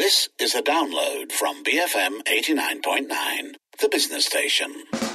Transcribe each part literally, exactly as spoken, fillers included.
This is a download from B F M eighty-nine point nine, the business station.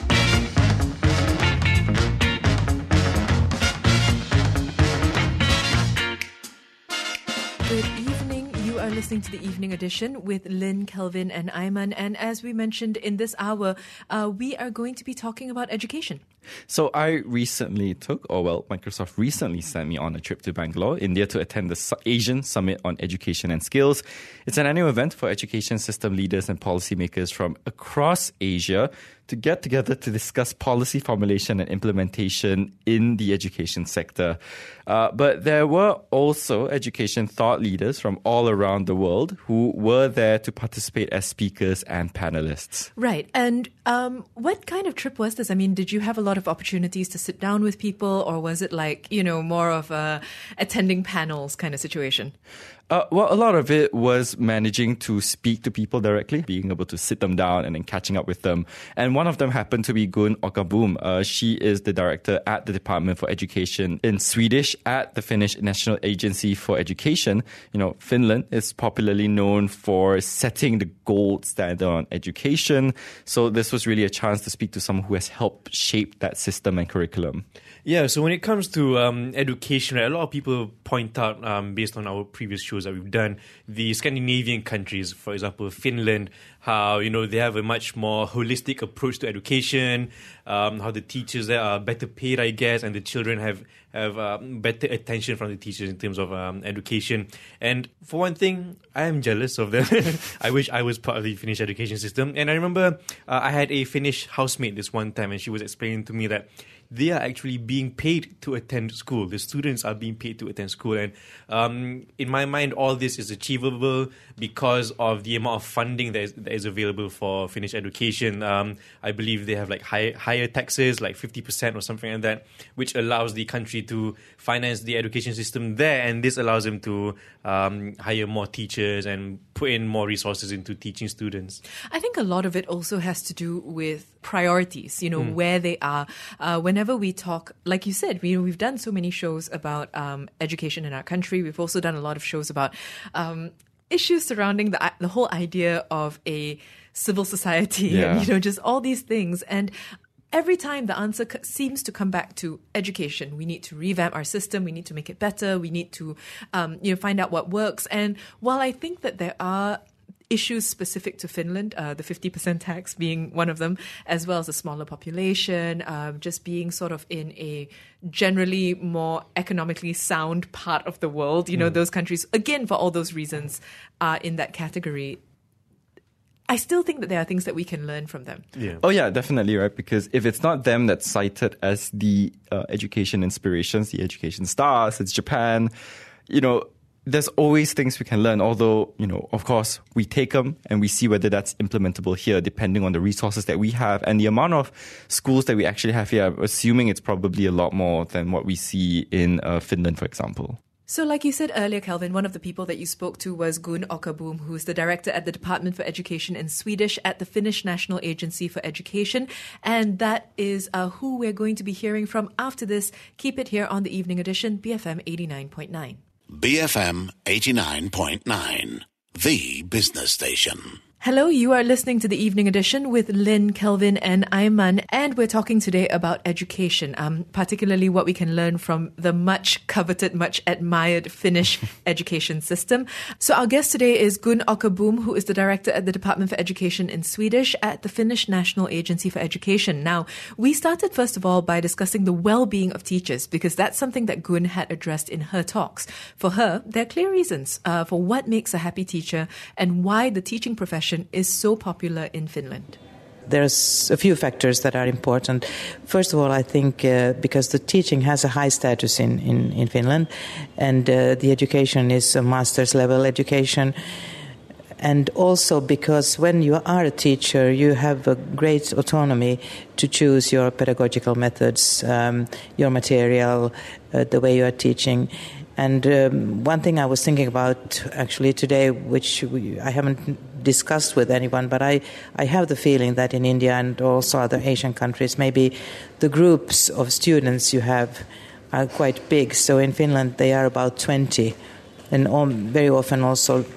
Good evening. You are listening to the Evening Edition with Lynn, Kelvin and Ayman. And as we mentioned in this hour, uh, we are going to be talking about education. So I recently took, or well, Microsoft recently sent me on a trip to Bangalore, India, to attend the Asian Summit on Education and Skills. It's an annual event for education system leaders and policymakers from across Asia to get together to discuss policy formulation and implementation in the education sector. Uh, but there were also education thought leaders from all around the world who were there to participate as speakers and panelists. Right. And um, what kind of trip was this? I mean, did you have a lot of opportunities to sit down with people, or was it like, you know, more of a attending panels kind of situation? Uh, well, a lot of it was managing to speak to people directly, being able to sit them down and then catching up with them. And one of them happened to be Gun Åkerboom. Uh, she is the director at the Department for Education in Swedish at the Finnish National Agency for Education. You know, Finland is popularly known for setting the gold standard on education. So this was really a chance to speak to someone who has helped shape that system and curriculum. Yeah, so when it comes to um, education, right, a lot of people point out, um, based on our previous shows that we've done, the Scandinavian countries, for example, Finland, how, you know, they have a much more holistic approach to education, um, how the teachers there are better paid, I guess, and the children have, have um, better attention from the teachers in terms of um, education. And for one thing, I am jealous of them. I wish I was part of the Finnish education system. And I remember uh, I had a Finnish housemate this one time, and she was explaining to me that they are actually being paid to attend school. The students are being paid to attend school. And um, in my mind, all this is achievable because of the amount of funding that is, that is available for Finnish education. Um, I believe they have like high, higher taxes, like fifty percent or something like that, which allows the country to finance the education system there. And this allows them to um, hire more teachers and put in more resources into teaching students. I think a lot of it also has to do with priorities, you know, mm. where they are. Uh, whenever we talk, like you said, we, we've done so many shows about um, education in our country. We've also done a lot of shows about um, issues surrounding the the whole idea of a civil society, yeah. and, you know, just all these things. And every time the answer c- seems to come back to education. We need to revamp our system. We need to make it better. We need to, um, you know, find out what works. And while I think that there are issues specific to Finland, uh, the fifty percent tax being one of them, as well as a smaller population, uh, just being sort of in a generally more economically sound part of the world. You know, mm. those countries, again, for all those reasons, are in that category. I still think that there are things that we can learn from them. Yeah. Oh, yeah, definitely, right? Because if it's not them that's cited as the uh, education inspirations, the education stars, it's Japan, you know, there's always things we can learn, although, you know, of course, we take them and we see whether that's implementable here, depending on the resources that we have and the amount of schools that we actually have here. I'm assuming it's probably a lot more than what we see in uh, Finland, for example. So like you said earlier, Kelvin, one of the people that you spoke to was Gun Åkerboom, who's the director at the Department for Education in Swedish at the Finnish National Agency for Education. And that is uh, who we're going to be hearing from after this. Keep it here on the Evening Edition, B F M eighty-nine point nine. B F M eighty-nine point nine, the business station. Hello, you are listening to the Evening Edition with Lynn, Kelvin and Ayman, and we're talking today about education, um, particularly what we can learn from the much coveted, much admired Finnish education system. So our guest today is Gun Åkerboom, who is the director at the Department for Education in Swedish at the Finnish National Agency for Education. Now, we started first of all by discussing the well-being of teachers, because that's something that Gun had addressed in her talks. For her, there are clear reasons uh, for what makes a happy teacher and why the teaching profession is so popular in Finland. There's a few factors that are important. First of all, I think uh, because the teaching has a high status in, in, in Finland, and uh, the education is a master's level education, and also because when you are a teacher, you have a great autonomy to choose your pedagogical methods, um, your material, uh, the way you are teaching. And um, one thing I was thinking about actually today, which we, I haven't discussed with anyone, but I, I have the feeling that in India and also other Asian countries, maybe the groups of students you have are quite big. So in Finland, they are about twenty, and all, very often also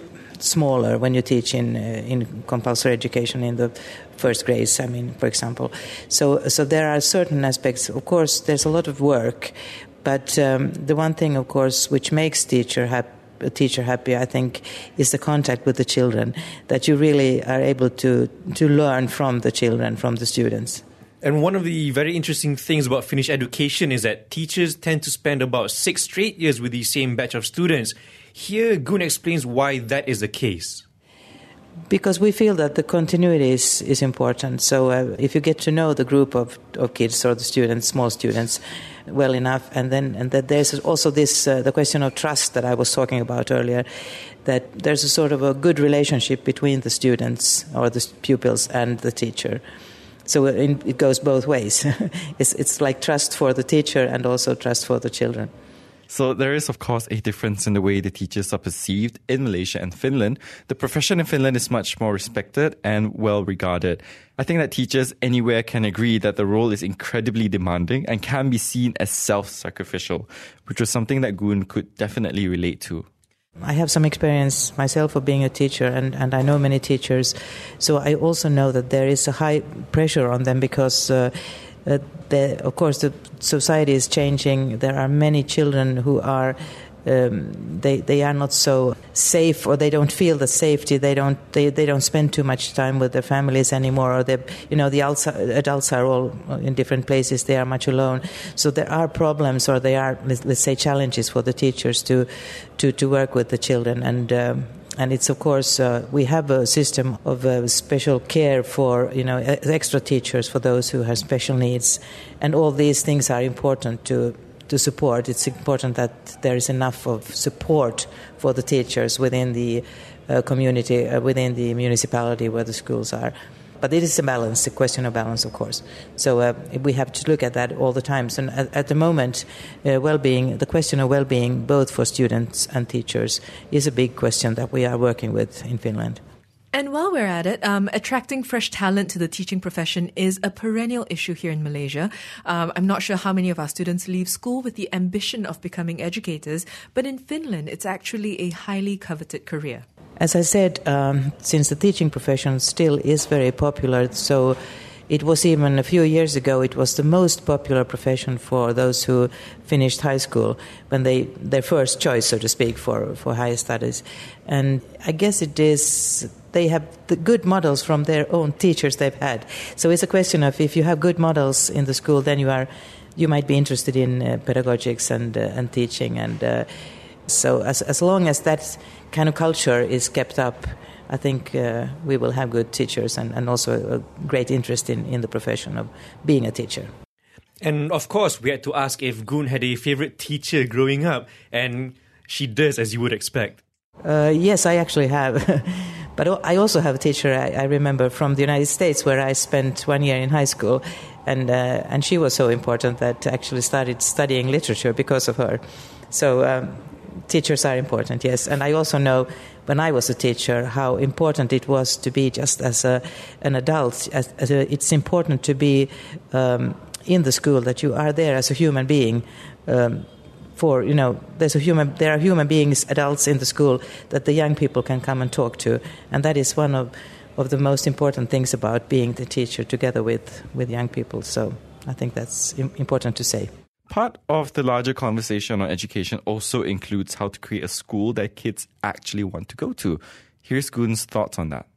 smaller when you teach in uh, in compulsory education in the first grades, I mean, for example. So, so there are certain aspects. Of course, there's a lot of work, but um, the one thing, of course, which makes teacher happy, a teacher happy, I think, is the contact with the children, that you really are able to, to learn from the children, from the students. And one of the very interesting things about Finnish education is that teachers tend to spend about six straight years with the same batch of students. Here, Gun explains why that is the case. Because we feel that the continuity is, is important. So uh, if you get to know the group of, of kids or the students, small students, well enough, and then and that there's also this uh, the question of trust that I was talking about earlier, that there's a sort of a good relationship between the students or the pupils and the teacher. So it goes both ways. it's it's like trust for the teacher and also trust for the children. So there is, of course, a difference in the way the teachers are perceived in Malaysia and Finland. The profession in Finland is much more respected and well regarded. I think that teachers anywhere can agree that the role is incredibly demanding and can be seen as self-sacrificial, which was something that Gun could definitely relate to. I have some experience myself of being a teacher, and, and I know many teachers. So I also know that there is a high pressure on them because uh, Uh, the, of course, the society is changing. There are many children who are um, they they are not so safe, or they don't feel the safety. They don't they, they don't spend too much time with their families anymore. Or they, you know, the adults are all in different places. They are much alone. So there are problems, or there are, let's, let's say, challenges for the teachers to to to work with the children. And um, And it's, of course, uh, we have a system of uh, special care for, you know, extra teachers for those who have special needs. And all these things are important to, to support. It's important that there is enough of support for the teachers within the uh, community, uh, within the municipality where the schools are. But it is a balance, a question of balance, of course. So uh, we have to look at that all the time. So at, at the moment, uh, well-being, the question of well-being, both for students and teachers, is a big question that we are working with in Finland. And while we're at it, um, attracting fresh talent to the teaching profession is a perennial issue here in Malaysia. Um, I'm not sure how many of our students leave school with the ambition of becoming educators, but in Finland, it's actually a highly coveted career. As I said, um, since the teaching profession still is very popular, so it was even a few years ago, it was the most popular profession for those who finished high school, when they their first choice, so to speak, for, for higher studies. And I guess it is, they have the good models from their own teachers they've had. So it's a question of, if you have good models in the school, then you are you might be interested in uh, pedagogics and uh, and teaching. And uh, so as as long as that kind of culture is kept up, I think uh, we will have good teachers, and, and also a great interest in, in the profession of being a teacher. And of course, we had to ask if Gun had a favorite teacher growing up, and she does, as you would expect. Uh, yes, I actually have. But I also have a teacher I, I remember from the United States, where I spent one year in high school, and uh, and she was so important that I actually started studying literature because of her. So um, teachers are important, yes. And I also know, when I was a teacher, how important it was to be just as a, an adult. As, as a, it's important to be um, in the school, that you are there as a human being. Um, for, you know, there's a human, there are human beings, adults in the school, that the young people can come and talk to. And that is one of, of the most important things about being the teacher together with, with young people. So I think that's im- important to say. Part of the larger conversation on education also includes how to create a school that kids actually want to go to. Here's Gun's thoughts on that.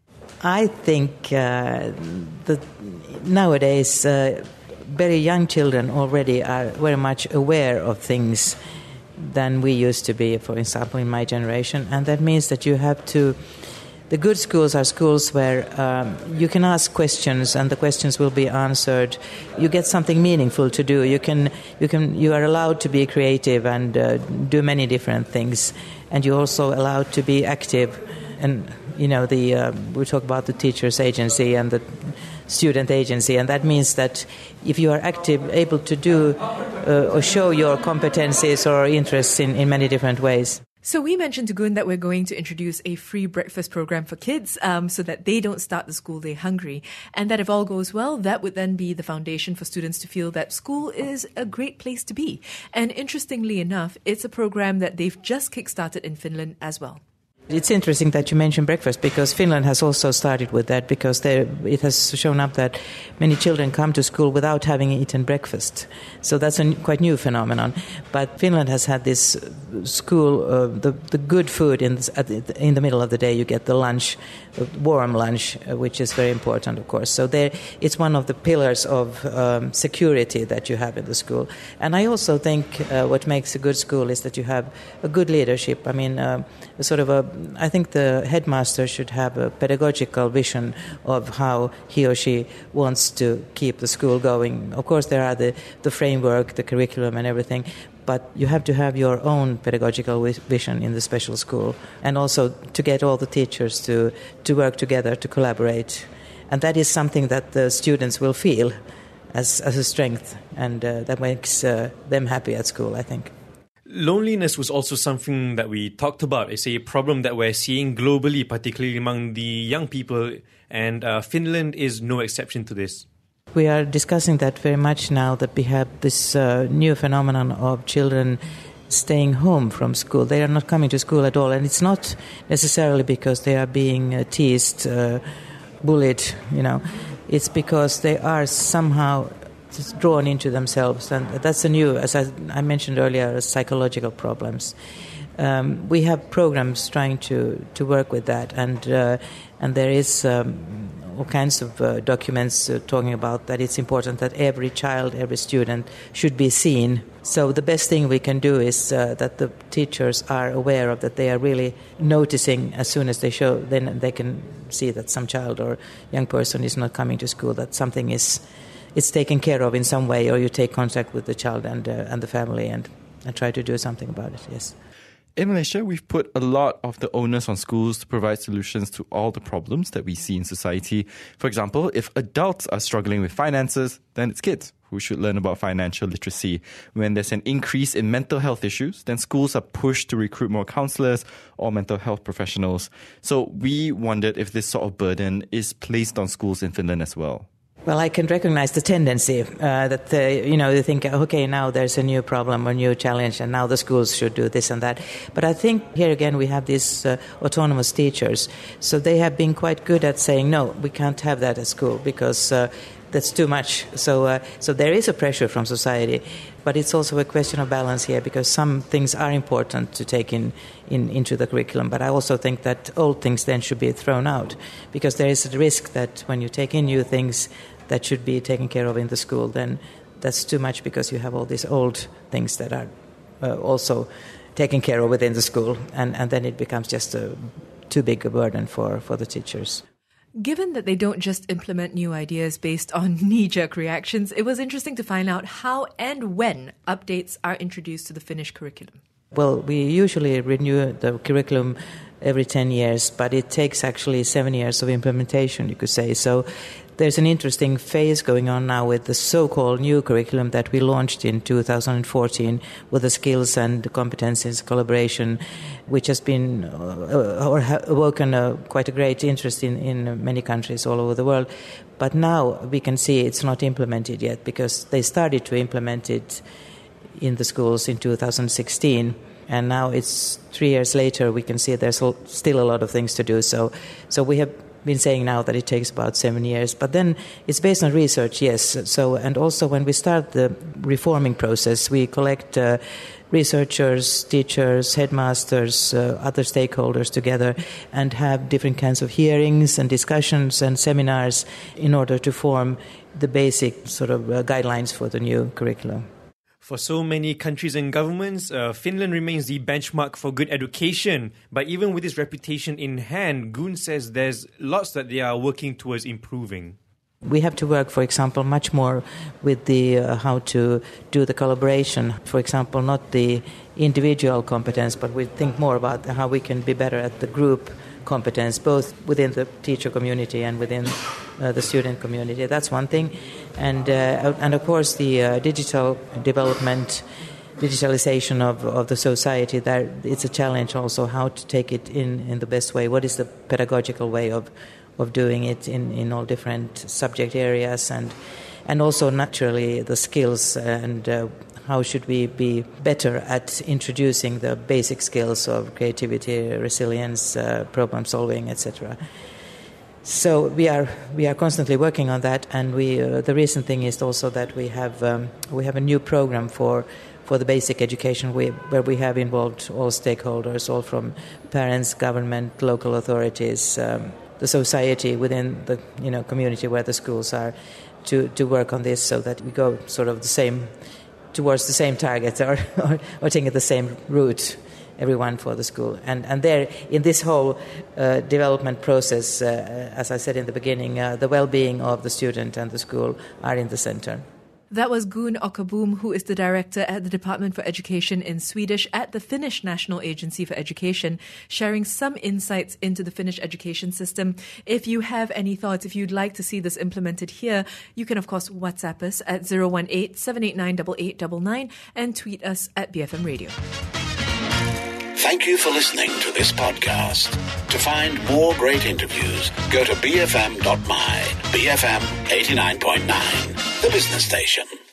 I think uh, that nowadays uh, very young children already are very much aware of things than we used to be, for example, in my generation. And that means that you have to... The good schools are schools where um, you can ask questions, and the questions will be answered. You get something meaningful to do. You can, you can, you are allowed to be creative and uh, do many different things, and you're also allowed to be active. And you know, the uh, we talk about the teachers' agency and the student agency, and that means that if you are active, able to do uh, or show your competencies or interests in, in many different ways. So we mentioned to Gun that we're going to introduce a free breakfast program for kids um, so that they don't start the school day hungry. And that if all goes well, that would then be the foundation for students to feel that school is a great place to be. And interestingly enough, it's a program that they've just kickstarted in Finland as well. It's interesting that you mentioned breakfast because Finland has also started with that because there, it has shown up that many children come to school without having eaten breakfast. So that's a n- quite new phenomenon. But Finland has had this school, uh, the, the good food in, this, at the, in the middle of the day. You get the lunch, uh, warm lunch, uh, which is very important, of course. So there, it's one of the pillars of um, security that you have in the school. And I also think uh, what makes a good school is that you have a good leadership. I mean, uh, sort of a I think the headmaster should have a pedagogical vision of how he or she wants to keep the school going. Of course, there are the, the framework, the curriculum and everything, but you have to have your own pedagogical vision in the special school and also to get all the teachers to, to work together, to collaborate. And that is something that the students will feel as, as a strength, and uh, that makes uh, them happy at school, I think. Loneliness was also something that we talked about. It's a problem that we're seeing globally, particularly among the young people, and uh, Finland is no exception to this. We are discussing that very much now that we have this uh, new phenomenon of children staying home from school. They are not coming to school at all, and it's not necessarily because they are being uh, teased, uh, bullied, you know. It's because they are somehow drawn into themselves, and that's a new, as I, I mentioned earlier, psychological problems. Um, we have programs trying to, to work with that, and uh, and there is um, all kinds of uh, documents uh, talking about that it's important that every child, every student should be seen. So the best thing we can do is uh, that the teachers are aware of that they are really noticing as soon as they show, then they can see that some child or young person is not coming to school, that something is it's taken care of in some way, or you take contact with the child and uh, and the family and, and try to do something about it, yes. In Malaysia, we've put a lot of the onus on schools to provide solutions to all the problems that we see in society. For example, if adults are struggling with finances, then it's kids who should learn about financial literacy. When there's an increase in mental health issues, then schools are pushed to recruit more counselors or mental health professionals. So we wondered if this sort of burden is placed on schools in Finland as well. Well, I can recognize the tendency uh, that, uh, you know, you think, okay, now there's a new problem or new challenge, and now the schools should do this and that. But I think here again we have these uh, autonomous teachers. So they have been quite good at saying, no, we can't have that at school because uh, that's too much. So, uh, so there is a pressure from society. But it's also a question of balance here because some things are important to take in, in into the curriculum. But I also think that old things then should be thrown out because there is a risk that when you take in new things that should be taken care of in the school, then that's too much because you have all these old things that are uh, also taken care of within the school, and, and then it becomes just a too big a burden for, for the teachers. Given that they don't just implement new ideas based on knee-jerk reactions, it was interesting to find out how and when updates are introduced to the Finnish curriculum. Well, we usually renew the curriculum every ten years, but it takes actually seven years of implementation, you could say. So there's an interesting phase going on now with the so-called new curriculum that we launched in two thousand fourteen with the skills and competencies collaboration, which has been uh, or ha- awoken a, quite a great interest in, in many countries all over the world. But now we can see it's not implemented yet because they started to implement it in the schools in two thousand sixteen. And now it's three years later, we can see there's still a lot of things to do. So, so we have been saying now that it takes about seven years. But then it's based on research, yes. So, and also when we start the reforming process, we collect uh, researchers, teachers, headmasters, uh, other stakeholders together and have different kinds of hearings and discussions and seminars in order to form the basic sort of uh, guidelines for the new curriculum. For so many countries and governments, uh, Finland remains the benchmark for good education. But even with its reputation in hand, Gun says there's lots that they are working towards improving. We have to work, for example, much more with the uh, how to do the collaboration. For example, not the individual competence, but we think more about how we can be better at the group competence, both within the teacher community and within uh, the student community. That's one thing. And uh, and of course the uh, digital development, digitalization of, of the society, that it's a challenge also how to take it in, in the best way. What is the pedagogical way of of doing it in, in all different subject areas, and and also naturally the skills and uh, how should we be better at introducing the basic skills of creativity, resilience, uh, problem solving, et cetera. So we are we are constantly working on that, and we uh, the recent thing is also that we have um, we have a new program for for the basic education we, where we have involved all stakeholders, all from parents, government, local authorities, um, the society within the you know community where the schools are, to, to work on this so that we go sort of the same towards the same target or or, or taking the same route. Everyone for the school. And and there, in this whole uh, development process, uh, as I said in the beginning, uh, the well-being of the student and the school are in the center. That was Gun Åkerboom, who is the director at the Department for Education in Swedish at the Finnish National Agency for Education, sharing some insights into the Finnish education system. If you have any thoughts, if you'd like to see this implemented here, you can, of course, WhatsApp us at zero one eight, seven eight nine, eight eight nine nine and tweet us at B F M Radio. Thank you for listening to this podcast. To find more great interviews, go to b f m dot m y, B F M eighty-nine point nine, the business station.